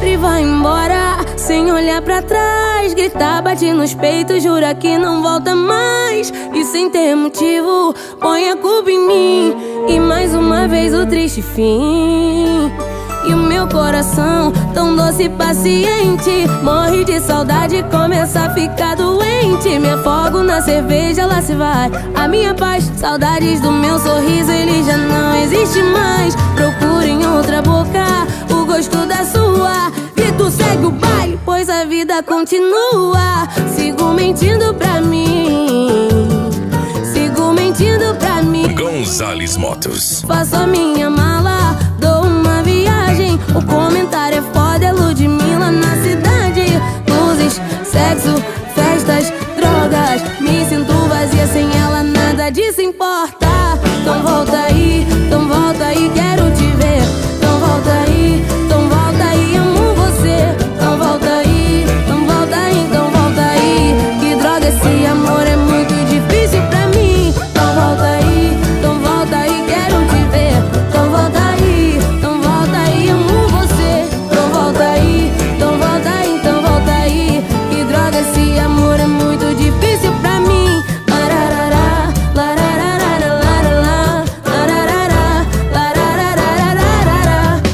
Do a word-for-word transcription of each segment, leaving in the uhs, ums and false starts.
Sempre vai embora, sem olhar pra trás. Grita, bate nos peitos, jura que não volta mais. E sem ter motivo, põe a culpa em mim. E mais uma vez o triste fim. E o meu coração, tão doce e paciente, morre de saudade, começa a ficar doente. Me afogo na cerveja, lá se vai a minha paz. Saudades do meu sorriso, ele já não existe mais. Procura em outra boca o gosto da sua. E tu segue o baile, pois a vida continua. Sigo mentindo pra mim, sigo mentindo pra mim. Gonzales Motos. Faço a minha mala, dou uma viagem. O comentário é foda, é Ludmilla na cidade. Luzes, sexo, festas, drogas. Me sinto vazia sem ela, nada disso importa. Então volta aí, então volta aí, quero te ver. Então volta aí, então volta aí, amo você. Então volta aí, então volta aí, então volta aí. Que droga, esse amor é muito difícil pra mim. Então volta aí, então volta aí, quero te ver. Então volta aí, então volta aí, amo você. Então volta aí, então volta aí, então volta aí. Que droga, esse amor é muito difícil pra mim. Lararara, lararara, lararara, lararara, lararara,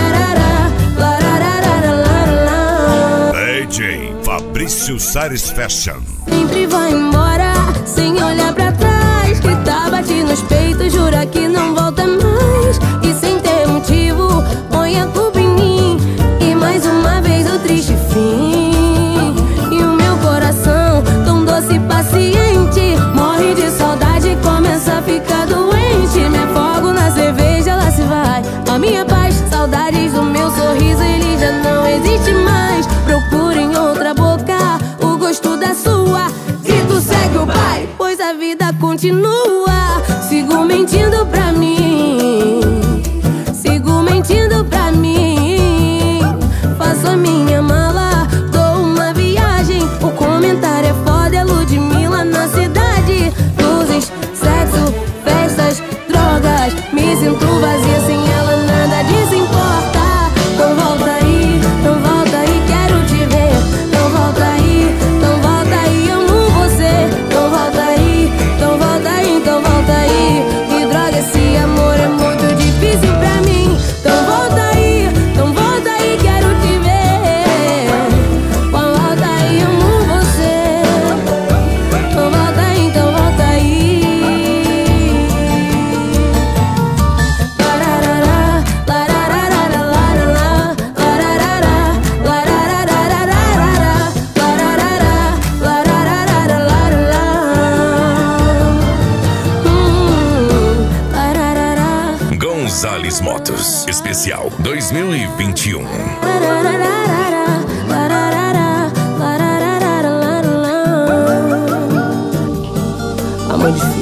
lararara, lararara. D J Fabrício Sares Fashion. Sempre vai embora, sem olhar pra trás. Grita, bate nos peitos, jura que não volta mais. E sem ter motivo, põe a culpa em mim. E mais uma vez o triste fim. E o meu coração, tão doce e paciente, morre de saudade, começa a ficar doente. Me afogo na cerveja, lá se vai a minha paz. Saudades do meu sorriso, ele já não existe mais. Procura em outra boca o gosto da sua. E tu segue o baile, pois a vida continua. Sigo mentindo pra mim, sigo mentindo pra mim. Faço a minha mala, dou uma viagem. O comentário é foda, é Ludmilla na cidade. Luzes, sexo, festas, drogas. Me sinto vazia sem ela, nada disso importa. Então volta aí, então volta aí, quero te ver. Então volta aí, então volta aí, amo você. Então volta aí, então volta aí, então volta aí. Que droga, esse amor é muito difícil pra mim. Então volta aí, então volta aí, quero te ver. Então volta aí, amo você. Então volta aí, então volta aí. Lararara, lararara, lararara, lararara, lararara, lararara, lararara. Hum, lararara. Gonzales Motos. Especial dois mil e vinte e um. Amor difícil.